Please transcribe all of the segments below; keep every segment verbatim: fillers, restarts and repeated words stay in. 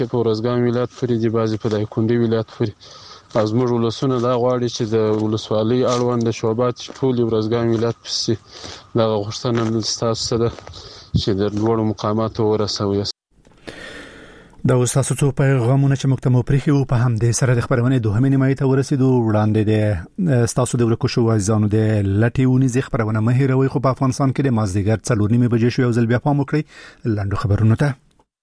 په ورځګان ولایت پورې دي، بعضې په دایکنډي ولایت پورې. او زموږ ولسونه دا غواړي چې د ولسوالۍ اړوند د شعبات ټولې ورځګان ولایت پسې دغه غوښتنه ستاسو څه ده چې د لوړو مقاماتو ورسوي. دا تاسو ته پیغامونه چې موږ ته مو پرېښي وو، په همدې سره د خبرونې دوهمې نیمایي ته ورسېدو. وړاندې د تاسو د ورکو شو ځانو د لټي ونیزي خبرونه مه هېروئ، خو په افغانستان کې د مازدیګر څلور نیمې بجې شو. یو ځل بیا پام وکړئ لاندو خبرونو ته.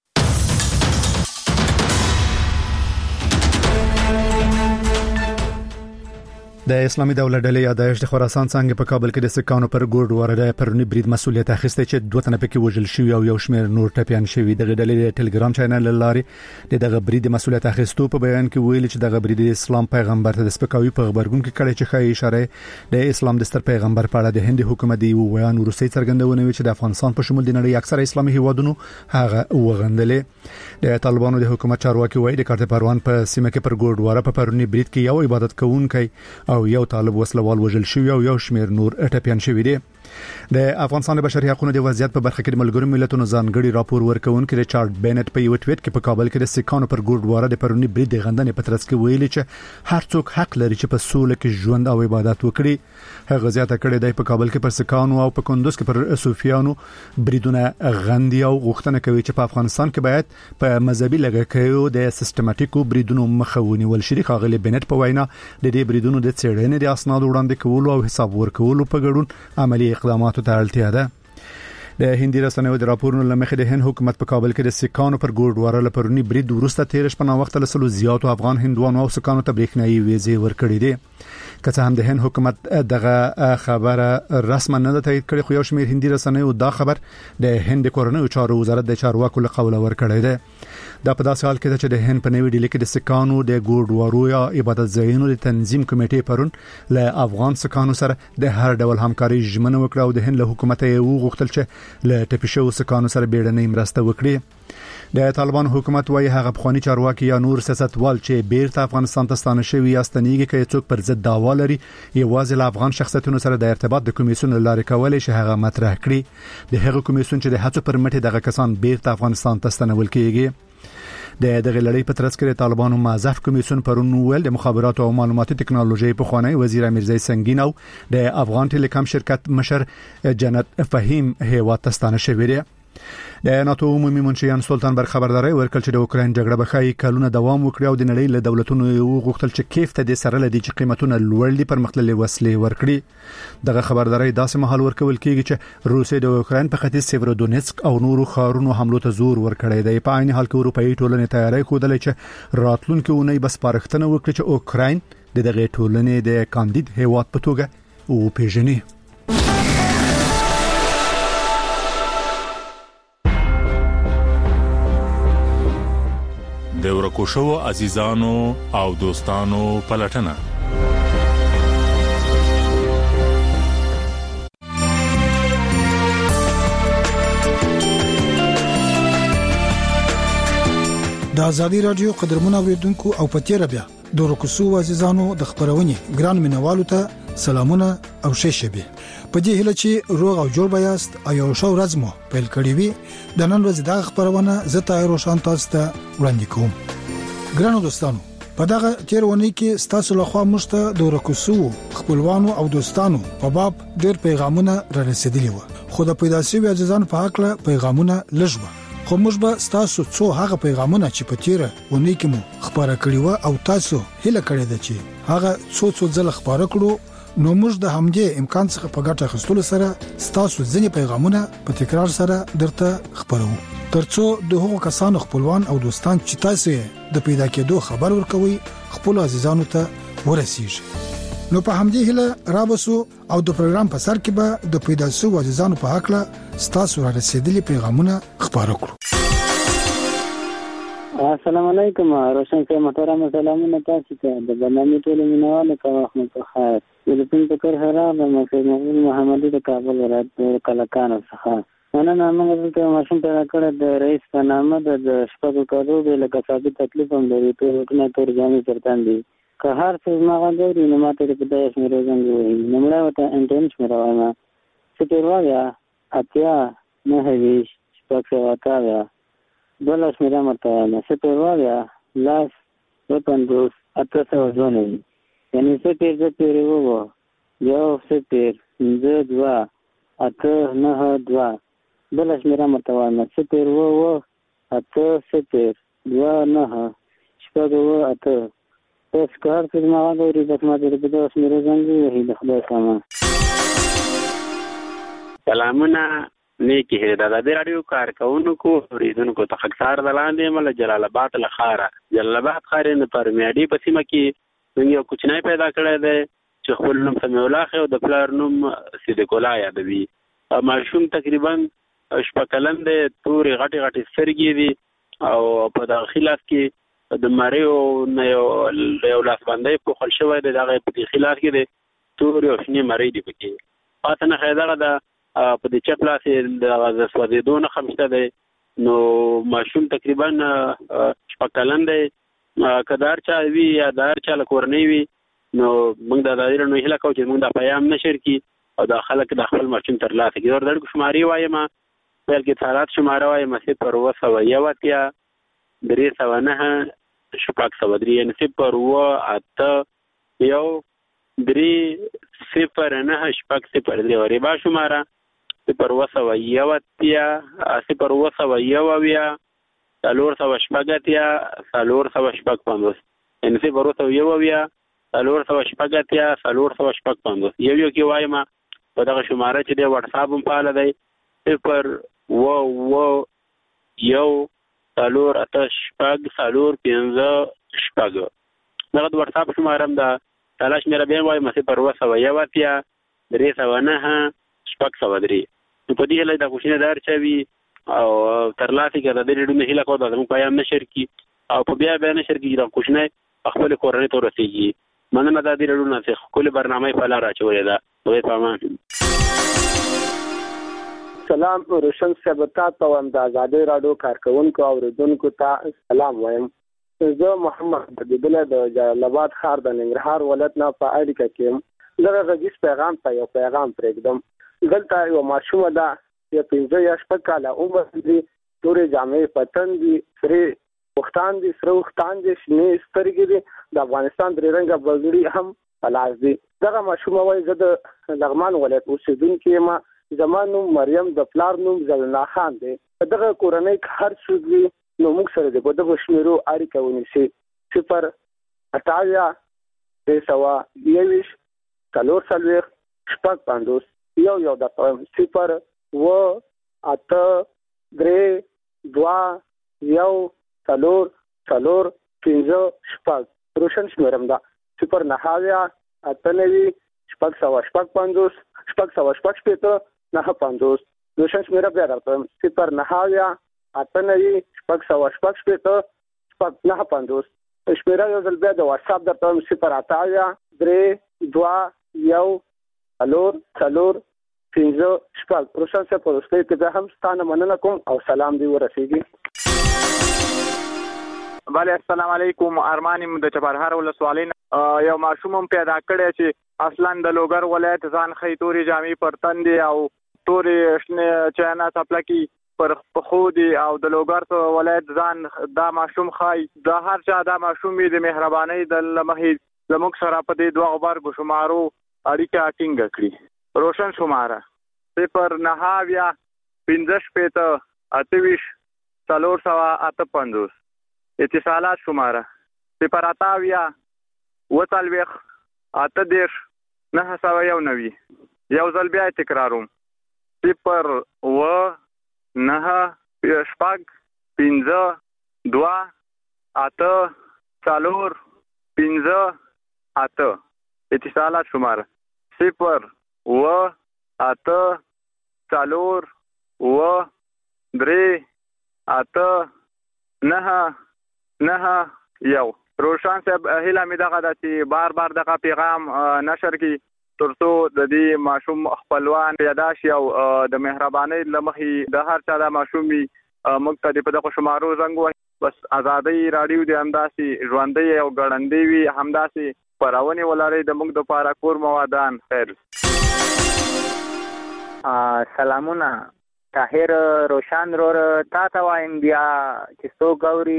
د اسلامي دولت ډلې یادایش د خراسان څنګه په کابل کې د سکانو پر ګورډ ورده پرونی برید مسولیت اخیسته چې دوه تنه پکې وژل شوی او یو شمېر نور ټپيان شوی. د ډلې د ټلګرام چینل لاري د دغه برید مسولیت اخیستو په بیان کې ویل چې دغه برید د اسلام پیغمبر ته د سپکاوي په خبرګون کې کړي چې خای اشاره د اسلام د ستر پیغمبر په اړه د هند حکومت دی ویان روسي څرګندونه وی چې د افغانستان په شمول د نړۍ اکثره اسلامي هیوادونو هغه وغندلې. د طالبانو د حکومت چارواکي وایي د کارت پروان په سیمه کې پر ګورډ ورده په پرونی برید کې یو عبادت کوونکی او یو طالب وسلوال وژل شوی او یو شمېر نور ټپيان شوی دي. د افغانستان د بشري حقوقو د وضعیت په برخه کې د ملګرو ملتونو ځانګړي راپور ورکونکي ریچارډ بینټ په یو ټویټ کې په کابل کې د سکانو پر ګورډ ورده د پرونی برید غندنې په ترڅ کې ویلي چې هر څوک حق لري چې په سوله کې ژوند او عبادت وکړي. هغه زیاته کړې ده په کابل کې پر سکانو او په کندوز کې پر صوفیانو بریدونه غندي او غوښتنه کوي چې په افغانستان کې باید په مذهبي لګښتو د سیستماتیکو بریدونو مخه ونیول شي. خاغلی بینټ په وینا د دې بریدونو د څېړنې د اسناد وړاندې کولو او حساب ورکولو په ګډون عملی اقداماتو ته اړتیا ده. د هندي رسنیو د راپورونو لمخې د هند حکومت په کابل کې د سکانو پر ګورډ ورده پرونی برید وروسته تیر شپه نا وخت له سلو زیاتو افغان هندوانو او سکانو ته برېښنايي ویزې ورکړې دي. که څه هم د هند حکومت دغه خبره رسما نه تایید کړې، خو یو شمېر هندي رسنیو دا خبر د هند کورنیو چارو وزارت د چارواکو له قوله ورکړی دی. دا په داسې حال کې چې د هند په نوې ډیلي کې د سکانو د ګورډ ورو یا عبادت ځایونو د تنظیم کمیټې پرون له افغان سکانو سره د هر ډول همکاري ژمنه وکړه او د هند له حکومت یې وغوښتل چې له ټپي شوو سکانو سره بیړنۍ مرسته وکړي. د طالبان حکومت وايي هغه بخوانی چارواکي یا نور سیاستوال چې بیرته افغانستان ته ستانه شوی یا ستنیږي کې څوک پر ضد دعوا لري یوازې له افغان شخصیتونو سره د ارتباط د کمیسیون لارې کولای شي هغه مطرح کړي. د هغه کمیسیون چې د هڅو پر مټ دغه کسان بیرته افغانستان ته ستنول کیږي. د دغه لړۍ په ترڅ کې طالبانو مازف کمیسیون پرون ویل د مخابراتو او معلوماتي ټکنالوژي په خوانی وزیر امیرزای سنگین او د افغان ټیلیکام شرکت مشر جنت فهیم هیواد تستانه شوی دی. د ناتو عمومي منشیان سلطان بر خبرداري ورکړ چې د اوکراین جګړه به خای کلونه دوام وکړي او د نړۍ له دولتونو غوښتل چې کیف ته د سره لدی چې قیمتونه لوړ دي پر مختللي وسلې ورکړي. دغه خبرداري داسې مهال ورکول کیږي چې روسیه د اوکراین په ختیځ سیورودونیتسک او نورو ښارونو حملو ته زور ورکړی دی. په عین حال کې اروپאי ټولنې تیاری کودلې چې راتلونکي اونۍ بس پارښتنه وکړي چې اوکراین د دغه ټولنې د کاندید هیواد په توګه او پیژني. د ورکو شو عزیزانو او دوستانو پلټنه. د ازادي رادیو قدرمن اوریدونکو او پتیره بیا د ورکو شو عزیزانو د خبرونې ګران مینوالو ته سلامونه او ښه شبي. په دې هله چې روغ او جوړ بیاست او یو شو ورځمو پیل کړی وي د نن ورځې د خبرونه زه تایر روشان تاسو ته وړاندې کوم. ګرانو دوستانو، په دغه تیرونی کې ستاسو لخوا مشته د ورکوسو خپلوانو او دوستانو په باب ډېر پیغامونه را رسیدلي وو، خو د پیدا شوی عزیزانو په حق له پیغامونه لږه، خو موږ به ستاسو څو هغه پیغامونه چې په تیره ونی کې مو خبره کړی و او تاسو هله کړی د چې هغه څو څو ځله خبره کړو، نو موږ د همدې امکان څخه په ګټه اخیستلو سره ستاسو ځینې پیغامونه په تکرار سره درته خبرو، ترڅو د هغو کسانو خپلوان او دوستان چې تاسو د پیدا کېدو خبر ورکوي خپل عزیزانو ته ورسیږي. نو په همدې هله رابسو او د پروګرام په سر کې به د پیدا شو عزیزانو په حق له ستاسو را رسیدلي پیغامونه خبرو کړو. السلام علیکم، روشن صاحب محترم، سلامونه تاسو ته. د برنامه ټول مینوال ته احمد خیر د پین پکر هرا د محمد محمدي د کابل ولایت کلکان څخه نن موږ ته ماشوم پیدا کړ د رئیس په نامه د شپږو کارو د لکه تکلیف هم لري ته ټول تور ځامي ترتان دي که هر څه ما غوړي نو ماته د بدايه شمېر څنګه وي نو موږ ته انټرنیټ شمېر وایم چې وروایا اتیا نه هیڅ شپږ واتا بل شمیره متواله صفر وایا لاس و پنځوس اته سوه دوه نوي یعنی صفر دوه تیرې وو یو صفر پنځه دوه اته نهه دوه. بل شمیره متواله صفر وو اته صفر دوه نهه شپږ اوه اته. تاسو کار څه ما غواړئ د ما د دې شمیره زنګ وهي د خدای سامان. سلامونه نیکی هدا د دې رادیو کارکونکو اوریدونکو ته خکسار دلاندې مل جلال آباد لخاره جلال آباد خارې نه پر میاډي په سیمه کې یو کوچنی پیدا کړی دی چې خپل نوم سمیع الله خو د پلار نوم صدیق الله یادوي. ماشوم تقریبا شپږ کلن دی، تورې غټې غټې سترګې دي او په داخلي لاس کې د مریو نه یو لاس باندې په خل شوی دی، دغه په داخلي لاس کې دی تورې او شنې مری دي پکې. پاتې نه خیدغه د په دې چپ لاس د سوځېدو نه خمشته دی. نو ماشوم تقریبا شپږ کلن دی، که د هر چا وي یا د هر چا له کورنۍ وي نو موږ د ادارې نه هیله کوو چې موږ دا پیام نشر کړي او د خلک د خپل ماشوم ترلاسه کړي. د اړیکو شمارې وایم پیل کې اتصالات شماره وایم صفر اوه سوه یو اتیا درې سوه نهه شپږ سوه درې یعنې صفر اوه اته یو درې صفر نهه شپږ صفر درې او ربا شماره صفر اوه سوه یو اتیا صفر اوه سوه یو اویا څلور سوه شپږ اتیا څلور سوه شپږ پنځوس یعنې صفر اوه سوه یو اویا څلور سوه شپږ اتیا څلور سوه شپږ پنځوس. یو یو کې وایم په دغه شماره چې دی وټساپ هم فعاله دی صفر اوه اوه یو څلور اته شپږ څلور پنځه شپږ. دغه د وټساپ شماره هم ده تلاش مې بیا وایم صفر اوه سوه یو اتیا درې سوه نهه شپږ سوه درې. نو په دې هیله دا کوچنی د هر چا وي او ترلاسه کړه د دې ډېرونه هیله کوو دا زموږ پیام نشر کړي او په بیا بیا نشر کړي دا کوچنی خپل کورنۍ ته ورسېږي. مننه د دې ډېرونه چې ښکلې برنامه یې په لاره اچولې ده. خدای په امان. سلام روشن صاحب، تاسو هم د آزادۍ راډیو کارکونکو اوریدونکو ته سلام وایم. زه محمد بدیله د جلال آباد ښار د ننګرهار ولایت نه په اړیکه کې یم. زه غږیز پیغام ته یو پیغام پرېږدم. دلته یو ماشومه ده چې پنځه یا شپږ کاله عمر لري، تورې جامې په تن دي، سرې وختان دي، سره وختان دي، شنې سترګې دي، د افغانستان درې رنګه بګړي هم په لاس دي. دغه ماشومه وایي زه د لغمان ولایت اوسېدونکی یم، زما نوم مریم، د پلار نوم زلنا خان دی. په دغه کورنۍ کې هر څوک وي نو موږ سره د په دغه شمیرو اړیکه ونیسي. صفر اټاویا درې سوه یوویشت څلور څلوېښت شپږ پنځوس یو یو د صفر اوه اته درې دوه یو څلور څلور پنځه شپږ روشن شمیرم ده. صفر نهه اویا اته نوي شپږ سوه شپږ پنځوس شپږ سوه شپږ شپېته نهه پنځوس. روشن شمیره بیا درته وایم صفر نهه اویا اته نوي شپږ سوه شپږ شپېته شپږ نهه پنځوس. شمیره یو ځل بیا د واتساپ درته وایم صفر اته اویا درې دوه یو څلور څلور پنځه شپږ. روشن صاحب په وروستۍ کې بیا هم ستانه مننه کوم او سلام دې ورسېږي. بله السلام علیکم. ارمان یم د چپرهار ولسوالۍ نه. یو ماشوم هم پیدا کړی چې اصلا د لوګر ولایت ځان ښیي، تورې جامې پر تن دي او تورې شنې چاینا څپلکي پر پښو دي او د لوګر ولایت ځان دا ماشوم ښایي. د هر چا دا ماشوم وي د مهربانۍ د مخې زموږ سره په دې دوه غبرګو شمارو اړیکه ټینګه کړي. روشن شماره صفر نهه اویا پنځه شپېته اته ویشت څلور سوه اته پنځوس. اتصالات شماره صفر اته اویا اوه څلوېښت اته دېرش نهه سوه یو نوي. یو ځل بیا تکراروم صفر اوه نهه شپږ پنځه دوه اته څلور پنځه اته. اتصالات شماره صفر اوه اته څلور اوه درې اته نهه نهه یو. روشن صاحب هیله مې دغه ده چې بار بار دغه پیغام نشر کړي تر څو د دې ماشوم خپلوان پیدا شي او د مهربانۍ له مخې د هر چا دا ماشوم وي موږ ته په دغه شمارو زنګ ووهي. بس آزادۍ راډیو دې همداسې ژوندۍ او ګړندۍ وي، همداسې خپرونې ولرئ د موږ دپاره کور موادان. خیر. سلامونه طاهر روشان رور تا ته وایم بیا چې څو ګوري